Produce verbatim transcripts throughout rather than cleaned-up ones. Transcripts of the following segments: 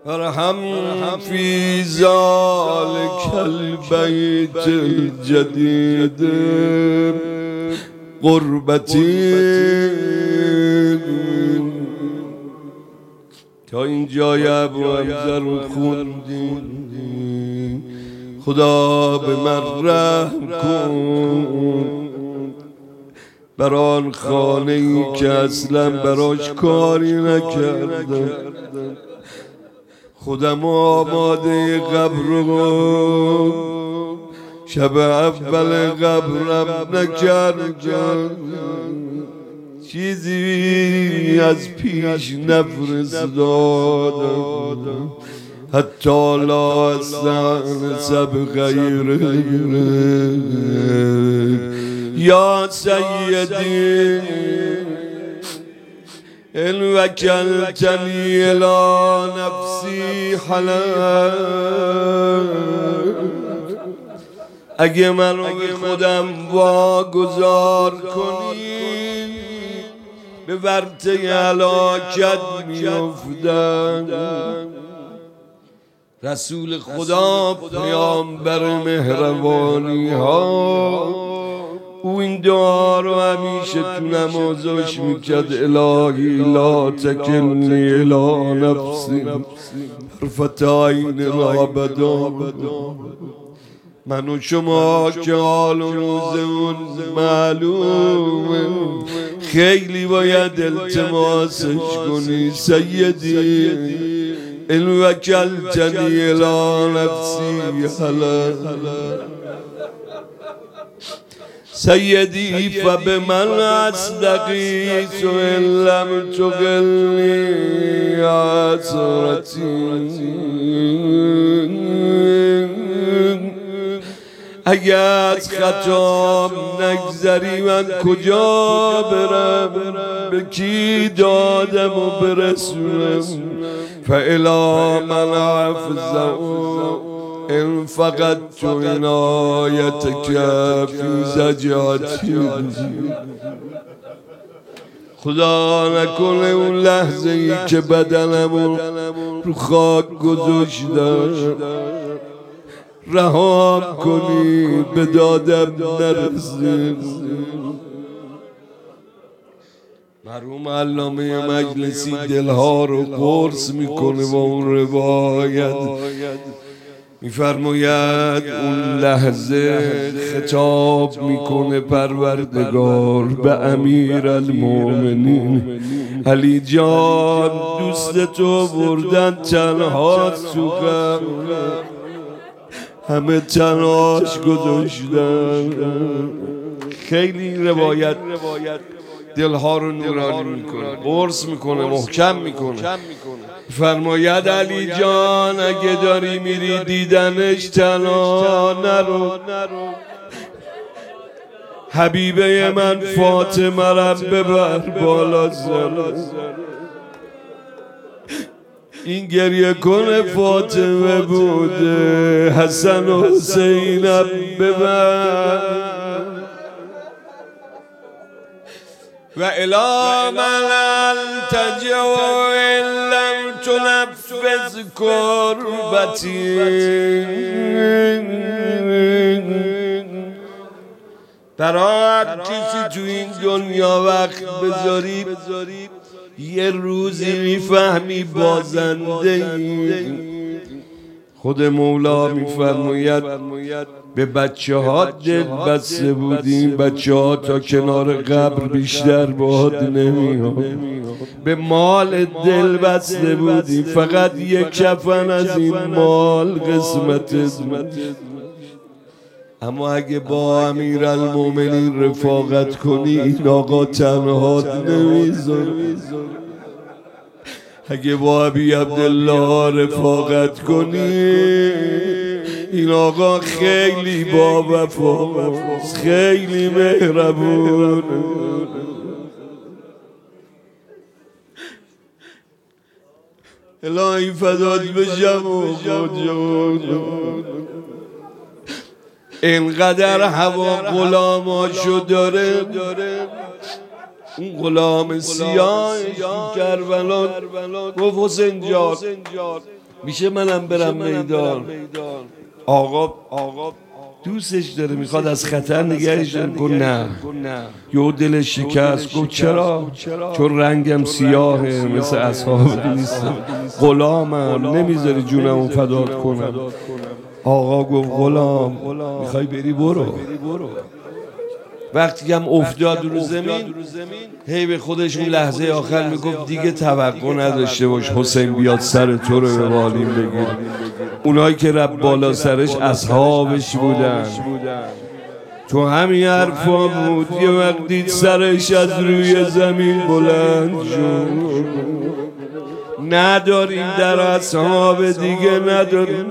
ارحم في ذلك البيت الجديد غربتی. تا این جای ابو حمزه رو خوندی خدا به من رحم کن، بر آن خانه ای که اصلا براش کاری نکردم. خودم آماده قبر و شب اول قبرم نکردم، چیزی از پیش نفرستادم، حتی لا استأنس بغیره. یا سیدی ان وکلتنی الی نفسی حلال، اگه منو به خودم واگذار کنی به ورطه هلاکت میافتم. رسول خدا پیامبر مهربانی ها او این دعا رو همیشه تو نمازش میکرد: الهی لا تکلنی الی نفسی طرفة عین ابدا. من و شما که حال و روزمون معلومه، خیلی باید التماسش کنی: سیدی ان وکلتنی الی نفسی حلال، سیدی فبمن استغیث ان لم تغلنی حسرتی. اگر از خطام نگذری من کجا برم، به کی دادم و برسونم؟ فالی من حفظه ان فقدت عنایتک فی زجاتی. خدا نکنه اون لحظه ای که بدنم رو خاک گذاشتم رهام کنی به دادم نرسی. مرحوم علامه مجلسی دلها رو قرص میکنه با اون روایت، میفرماید اون لحظه خطاب میکنه پروردگار به امیر المومنین: علی جان دوست تو بردن تنها تو غم، همه تنهاش گذاشتن. خیلی روایت دلها رو نورانی میکنه، قرص میکنه، محکم میکنه. فرماید علی جان اگه داری میری دیدنش تنها نرو، حبیبه من فاطمه رم ببر بالا سر. این گریه کنه فاطمه بوده، حسن و حسینم ببر. و الی من التجع ان لم تنفذ کربتی. برای کسی تو این دنیا وقت بذاری یه روزی میفهمی بازنده. خود مولا میفرماید به بچه ها دل بسته بودیم، بچه ها تا کنار قبر بیشتر باد نمیاد. به مال دل بسته بودیم، فقط یک کفن از این مال قسمت. اما اگه با امیر المومنین رفاقت کنی این آقا تنها نمیذاره. اگه با ابی عبدالله رفاقت کنی این آقا خیلی با وفا، خیلی مهربون. الهی فدات بشم و اینقدر هوا غلاماشو داره. اون غلام سیاهش تو کربلا گفت حسین جان میشه منم برم میدان. آقا آقا دوستش داره میخواد از خطر نگهش داره. گفت نه. یه دلش شکست. گفت چرا؟ چون رنگم سیاهه مثل اصحاب نیستم، غلامم، نمیذاری جونمو فدا کنم. آقا گفت غلام میخوای بری برو. وقتی هم افتاد رو زمین هی به خودش اون لحظه آخر میگفت دیگه توقع نداشته باش حسین بیاد سر تو رو به بالین بگیر. اونایی که رب بالا سرش اصحابش بودن. تو همین حرفا بود یه وقتی سرش از روی زمین بلند شد. نداریم در اصحاب دیگه نداریم،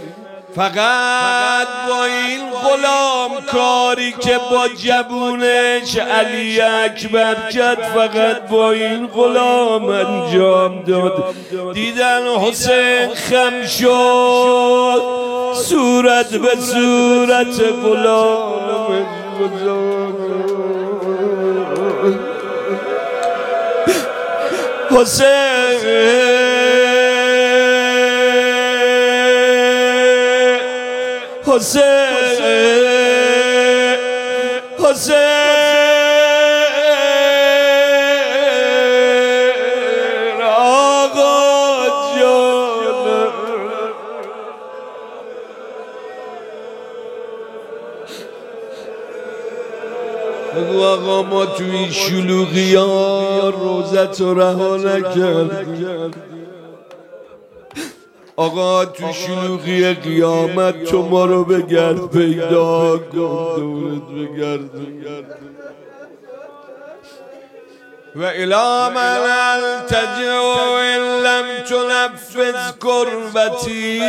فقط با این غلام کاری که با جبونش علی اکبر کرد، فقط با این غلام انجام داد. دیدن حسین خم شد، صورت به صورت غلام حسین حسین حسین آقا جان. بگو آقا ما توی این شلوغی ها روزت رو رها نکردیم. آقا تو شلوغی قیامت تو ما رو بگرد پیدا کن، دورت بگرد. و الی من التجع ان لم تنفذ کربتی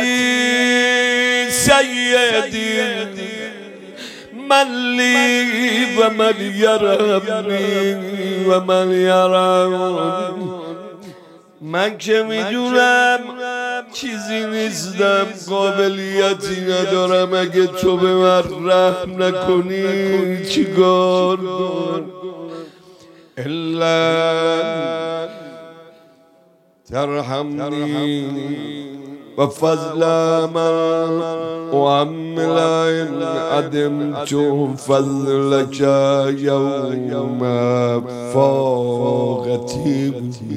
سیدی من لی و من یرحمنی و من یرحمنی. من که میدونم چیزی نیستم، قابلیتی ندارم، اگه تو به من رحم نکنی چیکار کنم؟ الا ترحمنی و فضل من اعمل ان عدمت فضلک یوم فاقتی.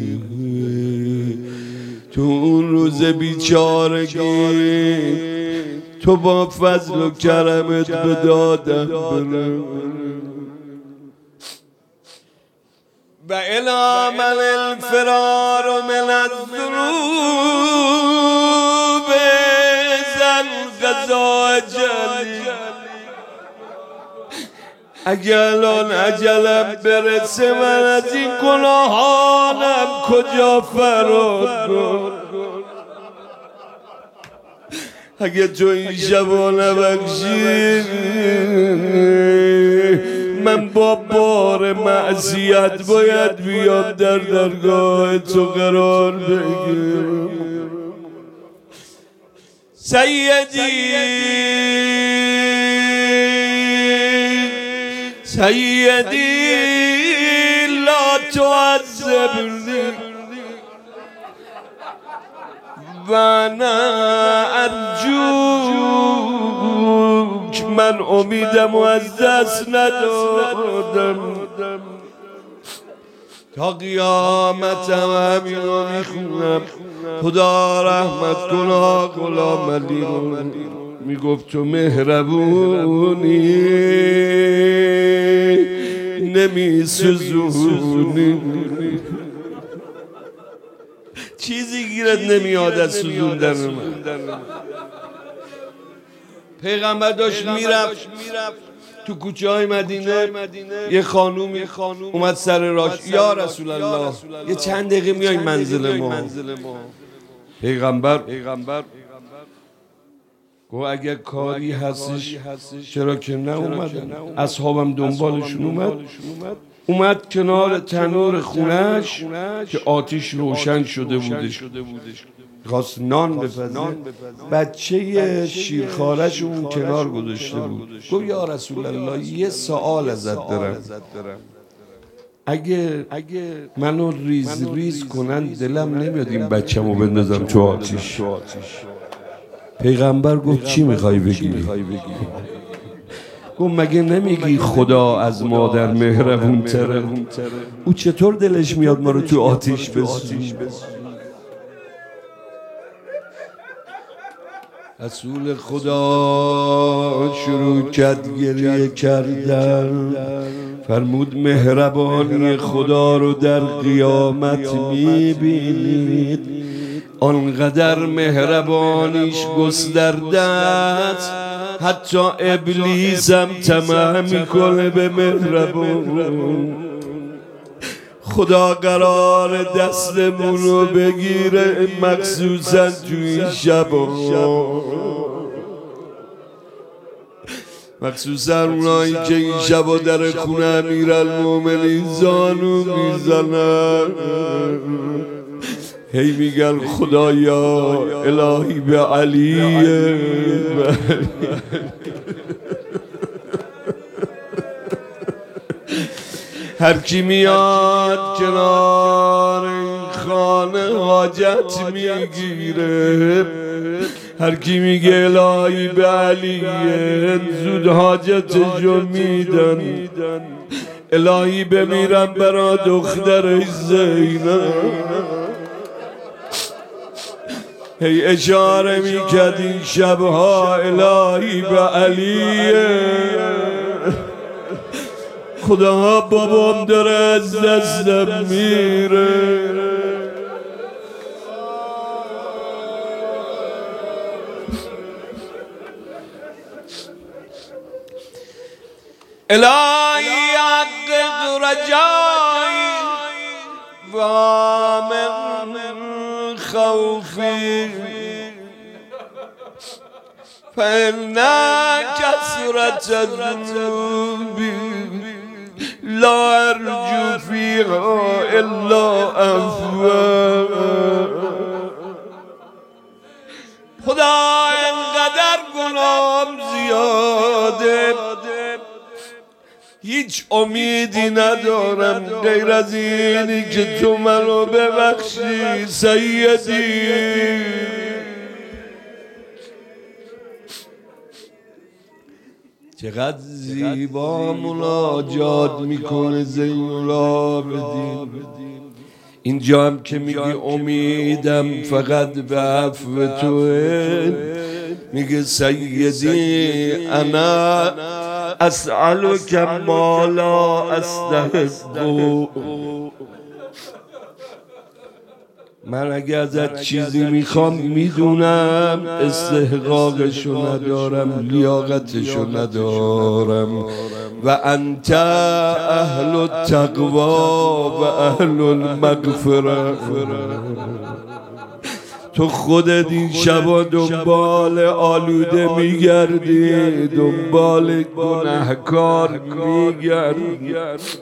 تو اون روز بیچارگی تو با فضل و کرمت به دادم برم. و الی من الفرار من الذنوب زن قضا اجلی. اگه الان اجلم برسه من از این گناهانم کجا فرار کن؟ اگه تو این شبا نبخشی من با بار معصیت باید بیام در درگاه تو قرار بگیرم. سیدی سیدی لا تعذبنی و انا ارجوک. من امیدم و از دست ندادم، تا قیامت هم همین رو میخونم. خدا رحمت کن غلام علی رو. میگفت تو مهربونی نمیسوزونی، چیزی گیرت نمیاد از سوزوندن من. پیغمبر داشت میرفت تو کوچه های مدینه، یه خانومی اومد سر راش، یا رسول الله یه چند دقیقه میای منزل ما. پیغمبر گو اگه کاری هستش چرا که نه اومدن. اصحابم دنبالشون اومد اومد کنار تنور خونش که آتیش روشن شده بودش، خواست نان بپزه. بچه شیرخوارش اون کنار گذاشته بود. گفت یا رسول الله یه سوال ازت دارم. اگه منو ریز ریز کنن دلم نمیاد این بچه‌مو بندازم تو آتیش. پیغمبر گفت چی میخوای بگی؟ گفت مگه نمیگی خدا از مادر مهربون تره؟ او چطور دلش میاد ما رو تو آتیش بسوزونه؟ رسول خدا شروع کرد گریه کردن، فرمود مهربانی خدا رو در قیامت میبینید، آنقدر مهربانیش گسترده است حتی ابلیس هم طمع میکنه به مهربان. خدا قرار دستمونو بگیره مخصوصا تو این شبا، مخصوصا اونایی که این شبا در خونه امیرالمومنین زانو میزنن، هی میگن خدایا الهی به علی. هر کی میاد کنار این خانه حاجت میگیره، هر کی میگه الهی به علی زود حاجتشو میدن. الهی بمیرم برا دختر زینب. هی اشاره میکرد این شبها الهی به علی، خدا بابام داره از دستم میره. الهی حقق رجایی و من خوفی فإن كثرة الذنوب لا ارجو فيها الا عفوا. خدا انقدر گناهم زیاده هیچ امیدی ندارم غیر از اینی که تو منو ببخشی سیدی. چقدر زیبا مناجات میکنه زین العابدین. اینجا هم که میگی امیدم فقط به عفو توه، میگه سیدی انا اسألک ما لا استحق. من اگه ازت چیزی میخوام میدونم استحقاقشو ندارم، لیاقتشو ندارم. و انت اهل التقوا و اهل المغفره. تو خودت این شبا دنبال آلوده میگردی، دنبال گناهکار میگردی.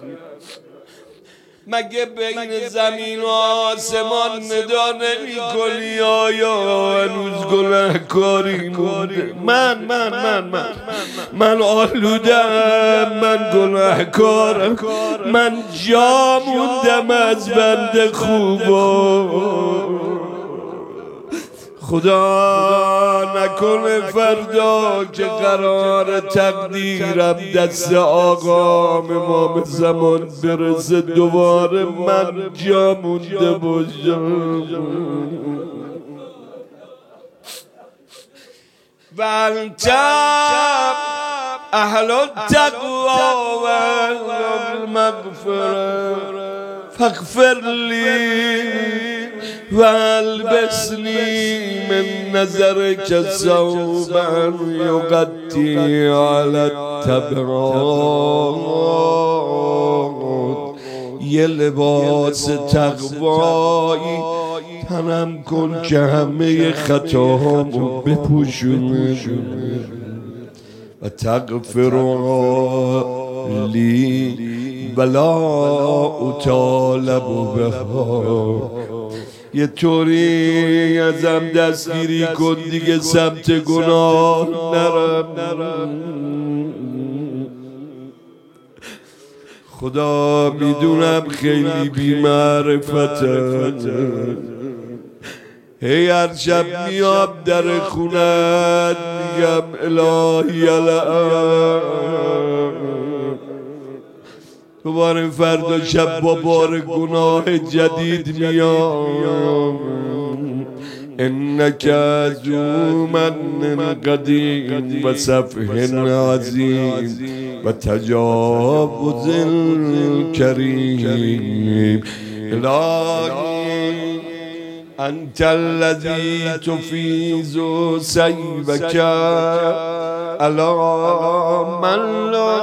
مگه بین زمین و آسمان ندا نمی کنی آیا هنوز گناهکاری مونده؟ من من من من من آلودم، من گناهکارم، من جا موندم از بنده خوبا. خدا نکنه فردا که قرار تقدیرم دست آقام امام زمان برسه دوباره من جا مونده باشم. و انت اهل التقوا و اهل المغفره فاغفر لی و البسنی من نظرک ثوبا یغطی علی التبرات. یه لباس تقوایی تنم کن که همه خطاهامو بپوشونه و تغفر لی ولا اطالب بها. یه طوری ازم دستگیری کن دیگه سمت گناه نرم. خدا میدونم خیلی بی معرفتم، هی هر شب میام در خونت میگم الهی الان، دوباره فردا شب با بار گناه جدید میام. انک ذو من قدیم و صفح عظیم و تجاوز کریم. الهی انت الذی تفیض سیبک علی من لا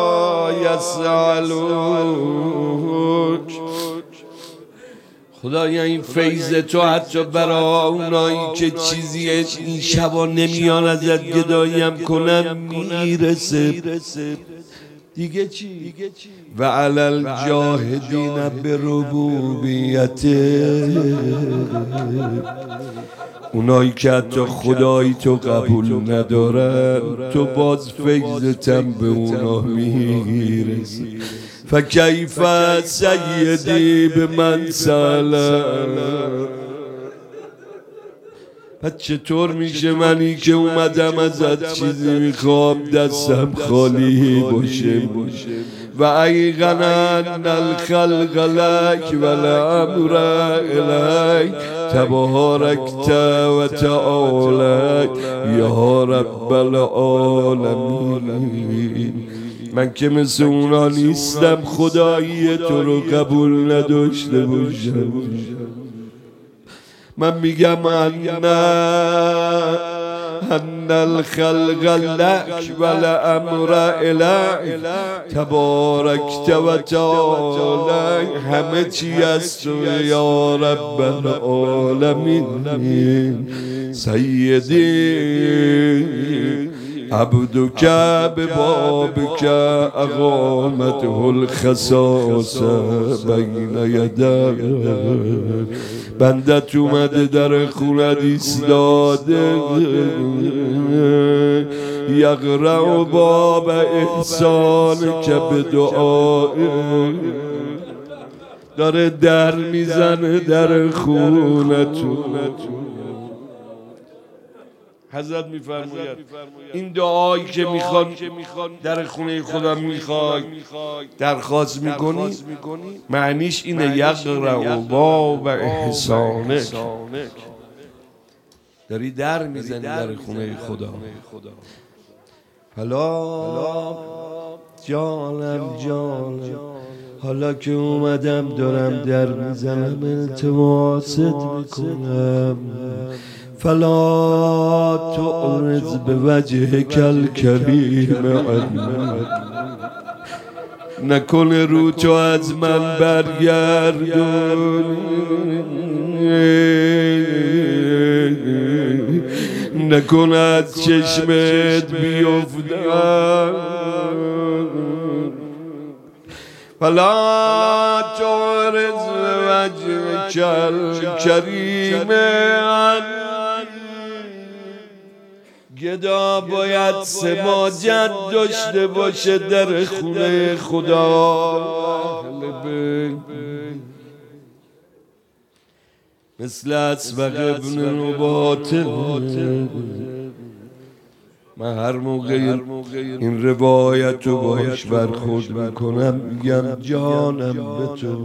یسألک. خدایا این فیض تو حتی برای اونایی که چیزی این شبا نمیان ازت گداییم کنن میرسه. دیگه چی؟ و علی الجاهدین بربوبیته، اونایی که حتی خدایی تو قبول ندارن تو باز فیضتم به اونا میرسه. فکیف سیدی به من سلام، پس چطور میشه منی که اومدم ازت چیزی میخوام دستم خالی باشه؟ و ایقنن الخلق لک و الامر الیک تبارکت و تعالی یا رب العالمین. من که مثل اونا نیستم خدایی تو رو قبول نداشته باشم. من میگم ان ان الخلق لک و الامر الیک تبارکت و تعالی، همه چی از تو یا رب العالمین. سیدی عبدک ببابک اقامته الخصاص بین یدیک، بندت اومده در خونت ایستاده یقرع باب احسان که به دعا داره در میزنه در خونت. حضرت میفرماید این دعایی که میخوان در خونه خدا میخوای درخواست میکنی معنیش اینه یقرع باب احسانک، داری در میزنی در خونه خدا. حالا جانم جانم حالا که اومدم دارم در میزنم التماست میکنم، فلا تعرض بوجهک الکریم عنا، نکنه رو تو از من برگردون، نکنه از چشمت بیفتم. فلا تعرض بوجهک الکریم عنا، گدا باید سماجت داشته باشه در خونه خدا، مثل اسبق ابن رباطه. من هر موقع این روایت رو باش برخورد میکنم میگم جانم به تو.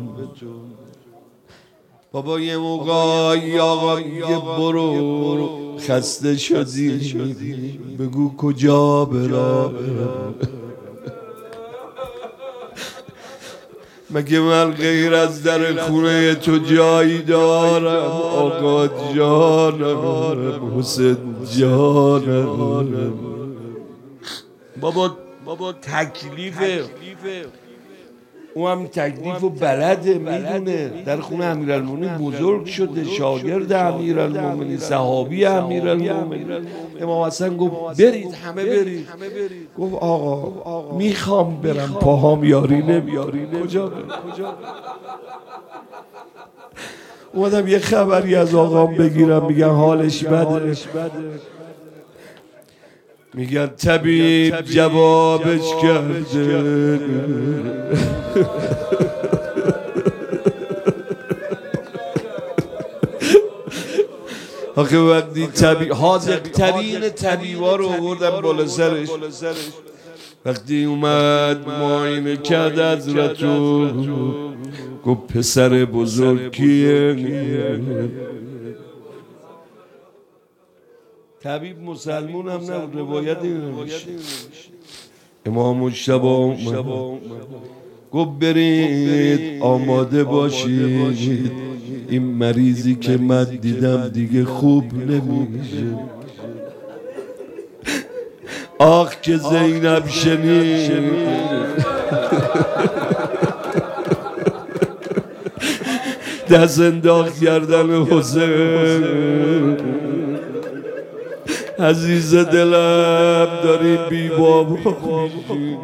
بابا یه موقع یا آقا یه برو خسته شدی بگو کجا برم، مگه من غیر از در خونه تو جایی دارم؟ آقا جانم حسین جانم. بابا بابا تکلیفه، او هم تکلیف و بلده، میدونه در خونه امیرالمومنین بزرگ شده، شاگرد امیرالمومنین، صحابی امیرالمومنین. امام حسن گفت برید همه برید، گفت آقا میخوام برم پاهام یاری نمیاری، کجا برم؟ اومدم یه خبری از آقام بگیرم، میگن حالش بده. میگن طبیب جوابش کرده آخه وقتی طبیب حاذق ترین طبیبا رو آوردن بالا سرش، وقتی اومد معاینه کرد حضرتو گفت پسر بزرگ کیه؟ طبیب مسلمون هم نبود، روایت این نوشت. امام مجتبی اومد گفت برید آماده باشید، این مریضی که من دیدم دیگه خوب نمیشه. آخ که زینب شنید دست انداخت گردن حسین، عزیز دلم داری بی بابا میشی.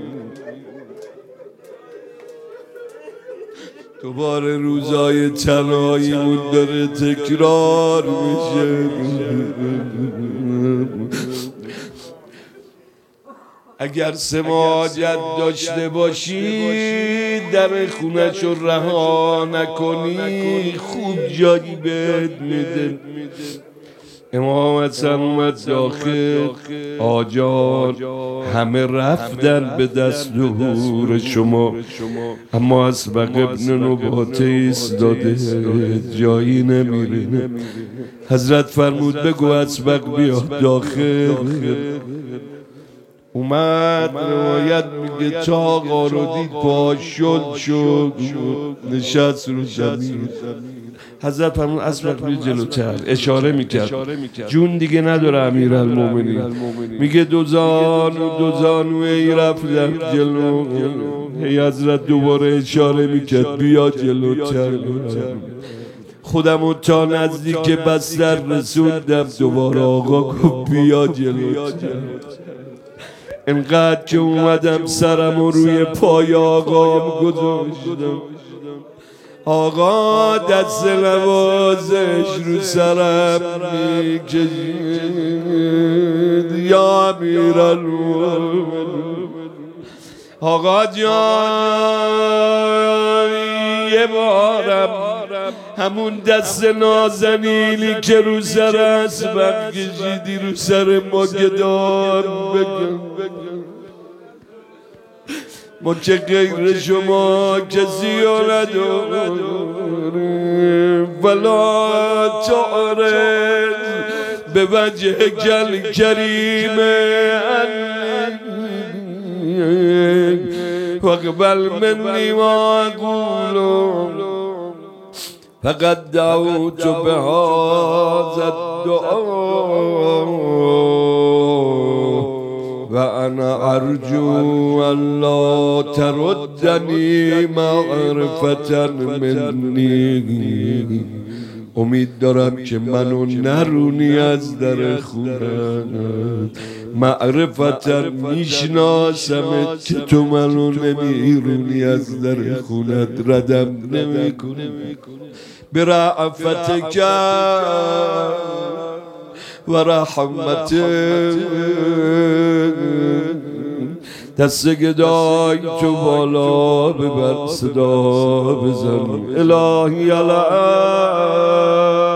دوباره روزای تنهاییمون داره تکرار میشه. اگر سماجت داشته باشی در خونه‌شو رها نکنی خوب جایی بهت میده. امام حسن اومد داخل، آجار همه رفتن به دستور شما، اما اسبق ابن نباته ایستاده جایی نمیره. حضرت فرمود بگو اسبق بیاد داخل. اومد روایت میگه تا آقا رو دید پاش شل شد نشست رو زمین. حضرت فرمود اسبق بی جلوتر، اشاره میکرد جون دیگه نداره امیرالمومنین. میگه دو زانو دو زانوی رفتم جلو، هی حضرت دوباره اشاره میکرد بیا جلوتر. خودمو تا نزدیک بستر رسوندم، دوباره آقا گفت بیا جلوتر. انقدر که اومدم سرمو روی پای آقام گذاشتم، آقا دست نوازش رو سرم میکشید. یا امیرالمومنین آقا جان یه بارم همون دست نازنینی که رو سر اسبق کشیدی رو سر ما گدام بگم، ما که غیر شما کسی رو نداریم. ولا تعرض به وجه کل کریم واقبل منی و اقولم فقد دعوت بهذا الدعاء و انا ارجو ان لا تردنی معرفتا منی. امید دارم که منو نرونی از در خونت، معرفتا میشناسمت که تو منو نمیرونی از در خونت، ردم نمیکنی. برعفتک و رحمتک دست گدای تو بالا ببر صدا بزن. الهی الان